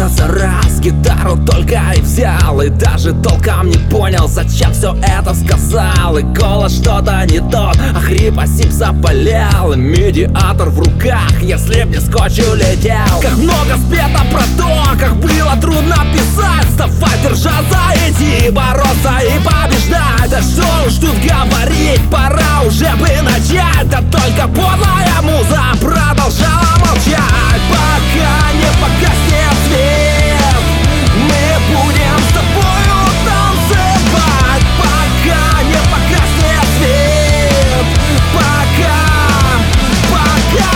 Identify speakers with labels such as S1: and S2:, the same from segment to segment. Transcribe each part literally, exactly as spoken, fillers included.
S1: одиннадцать раз гитару только и взял, и даже толком не понял, зачем все это сказал. И голос что-то не тот, а хрип осип заболел, и медиатор в руках, если б не скотч улетел. Как много спето про то, как было трудно писать. Вставай, держаться, идти, бороться и побеждать. Да что уж тут говорить, пора уже бы начать. Да только подлая муза продолжала молчать. Пока не погаснет свет, мы будем с тобою танцевать. Пока не погаснет свет, пока, пока.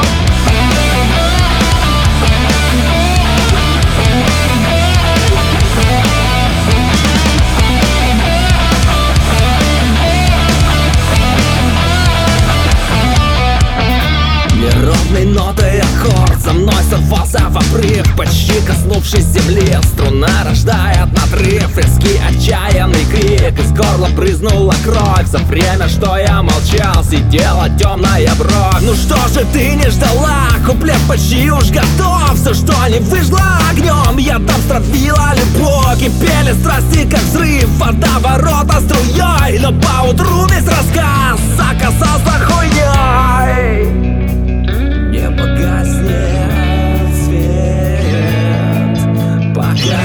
S1: Неровной нотой аккорд за мной сорвался в обрыв, почти коснувшись земли. Струна рождает надрыв, резкий отчаянный крик. Из горла брызнула кровь. За время, что я молчал, сидела темная бровь. Ну что же ты не ждала? Куплет почти уж готов. Все, что не выжгло огнем, я там стравила любовь. Кипели страсти, как взрыв, водоворота струей. Но поутру весь рассказ оказался хуйней. Не погаснет свет, пока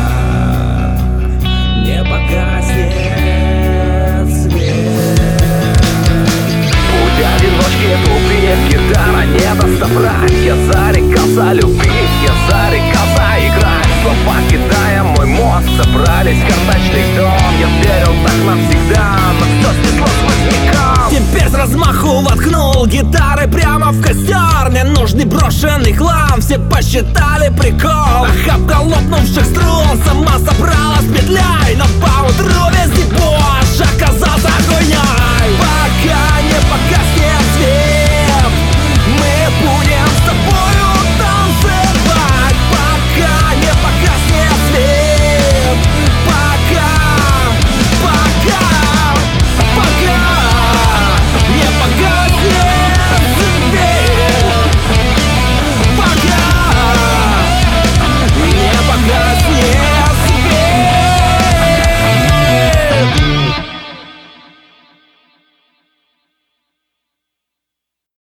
S1: не погаснет свет. Путь одиночки тупик, гитара не доставрать. Я зарекался любить, я зарекался играть. Слова кидая мой мозг, собрались в карточный дом. Я верил так навсегда, но все снесло сквозняком. Теперь с размаху воткнул гитары прямо в костер. Мне нужный брошенный хлам, все посчитали прикол. Охапка лопнувших струн сама собралась петлей, но поутру весь